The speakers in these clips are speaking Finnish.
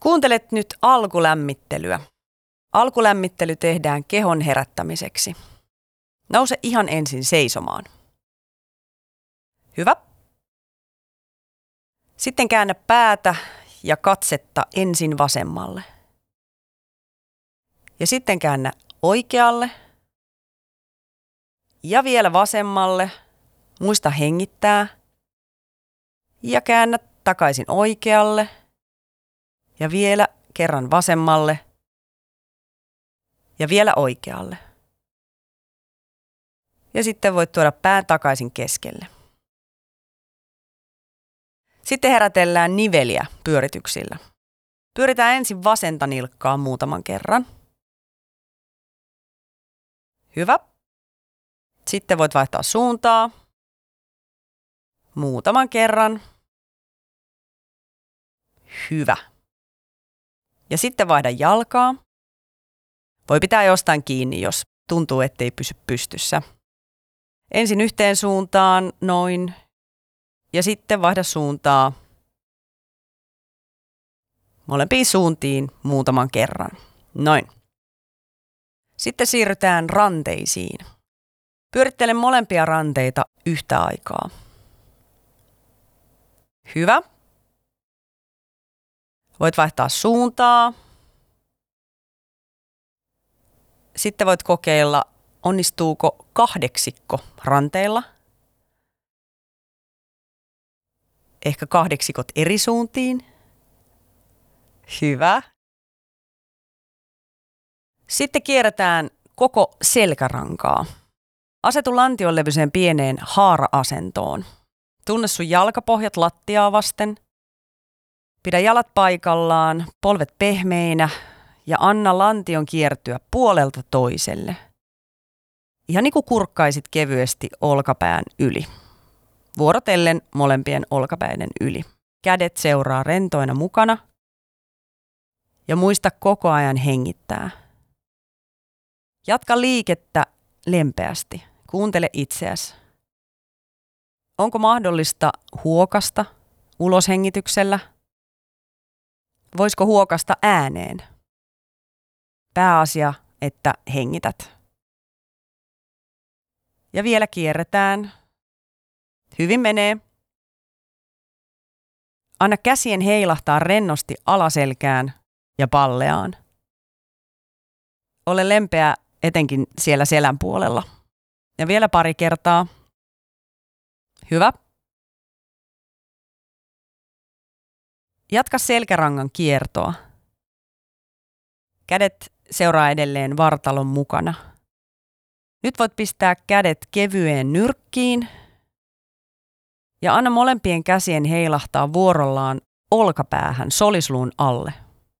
Kuuntelet nyt alkulämmittelyä. Alkulämmittely tehdään kehon herättämiseksi. Nouse ihan ensin seisomaan. Hyvä. Sitten käännä päätä ja katsetta ensin vasemmalle. Ja sitten käännä oikealle. Ja vielä vasemmalle. Muista hengittää. Ja käännä takaisin oikealle. Ja vielä kerran vasemmalle. Ja vielä oikealle. Ja sitten voit tuoda pään takaisin keskelle. Sitten herätellään niveliä pyörityksillä. Pyöritään ensin vasenta nilkkaa muutaman kerran. Hyvä. Sitten voit vaihtaa suuntaa. Muutaman kerran. Hyvä. Ja sitten vaihda jalkaa. Voi pitää jostain kiinni, jos tuntuu, ettei pysy pystyssä. Ensin yhteen suuntaan, noin. Ja sitten vaihda suuntaa molempiin suuntiin muutaman kerran. Noin. Sitten siirrytään ranteisiin. Pyörittele molempia ranteita yhtä aikaa. Hyvä. Voit vaihtaa suuntaa. Sitten voit kokeilla, onnistuuko 8 ranteilla. Ehkä 8 eri suuntiin. Hyvä. Sitten kierretään koko selkärankaa. Asetu lantionlevyiseen pieneen haara-asentoon. Tunne sun jalkapohjat lattiaa vasten. Pidä jalat paikallaan, polvet pehmeinä ja anna lantion kiertyä puolelta toiselle. Ihan niin kuin kurkkaisit kevyesti olkapään yli. Vuorotellen molempien olkapäiden yli. Kädet seuraa rentoina mukana. Ja muista koko ajan hengittää. Jatka liikettä lempeästi. Kuuntele itseäsi. Onko mahdollista huokasta uloshengityksellä? Voisiko huokasta ääneen? Pääasia, että hengität. Ja vielä kierretään. Hyvin menee. Anna käsien heilahtaa rennosti alaselkään ja palleaan. Ole lempeä etenkin siellä selän puolella. Ja vielä pari kertaa. Hyvä. Jatka selkärangan kiertoa. Kädet seuraa edelleen vartalon mukana. Nyt voit pistää kädet kevyeen nyrkkiin. Ja anna molempien käsien heilahtaa vuorollaan olkapäähän solisluun alle.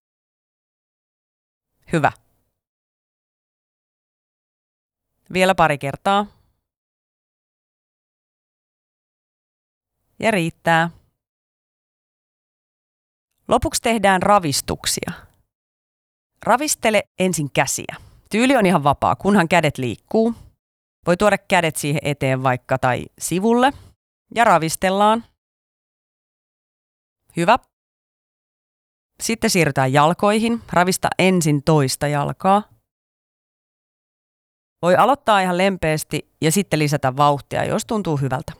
Hyvä. Vielä pari kertaa. Ja riittää. Lopuksi tehdään ravistuksia. Ravistele ensin käsiä. Tyyli on ihan vapaa, kunhan kädet liikkuu. Voi tuoda kädet siihen eteen vaikka tai sivulle. Ja ravistellaan. Hyvä. Sitten siirrytään jalkoihin. Ravista ensin toista jalkaa. Voi aloittaa ihan lempeästi ja sitten lisätä vauhtia, jos tuntuu hyvältä.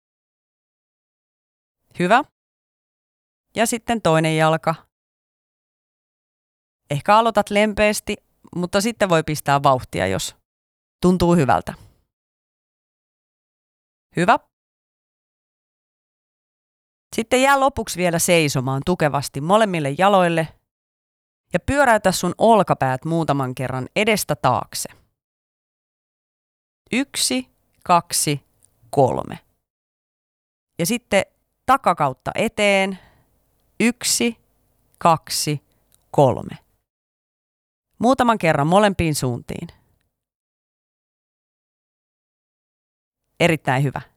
Hyvä. Ja sitten toinen jalka. Ehkä aloitat lempeästi, mutta sitten voi pistää vauhtia, jos tuntuu hyvältä. Hyvä. Sitten jää lopuksi vielä seisomaan tukevasti molemmille jaloille ja pyöräytä sun olkapäät muutaman kerran edestä taakse. 1, 2, 3. Ja sitten takakautta eteen. 1, 2, 3. Muutaman kerran molempiin suuntiin. Erittäin hyvä.